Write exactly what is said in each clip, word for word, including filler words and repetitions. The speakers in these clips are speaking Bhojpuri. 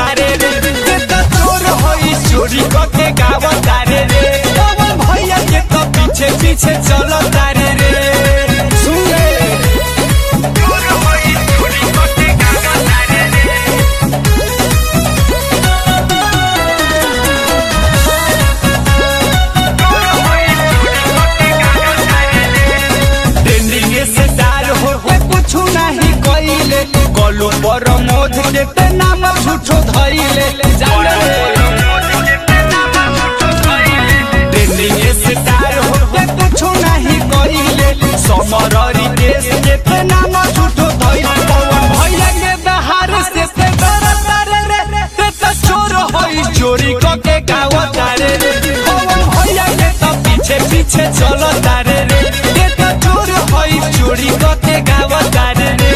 तारे रे तो चोर होई चोरी के गाव तारे रे पवन भैया के तो पीछे पीछे चलो तारे रे सुन रे चोर होई चोरी के गाव तारे रे चोर होई चोरी के गाव तारे रे ट्रेंडिंग से दार हो कुछ नहीं कइले कलू पर मोद के नाम झूठो धइले जान रे ट्रेंडिंग से दार हो कुछ नहीं कइले समररी देश के नाम झूठो धइले पवन भैया के दहार से से डरता रे ते तो चोर होई चोरी के गाव तारे रे पवन भैया के तो पीछे पीछे चलो तारे रे ते तो चोर होई चोरी के गाव तारे रे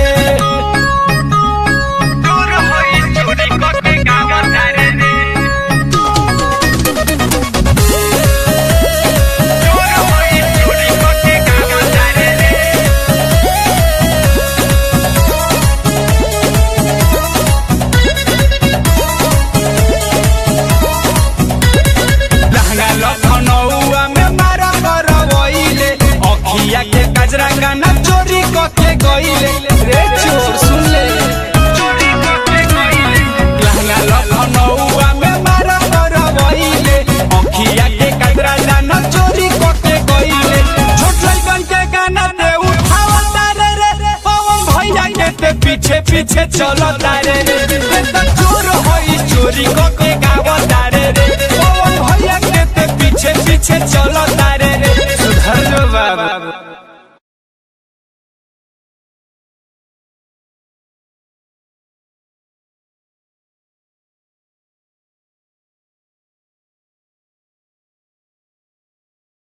के कजरा गाना चोरी के गइले रे चोर सुन ले चोरी के गइले लहंगा लखनऊआ में मारा करवइले अखिया के कजरा गाना चोरी के गइले छोट लइकन के गाना दे उठावा तारे रे पवन भैया के ते पीछे पीछे चलो तारे रे तो चोर होई चोरी के गाव तारे रे पवन भैया के ते पीछे पीछे चलो तारे रे सुधर जो बाबू।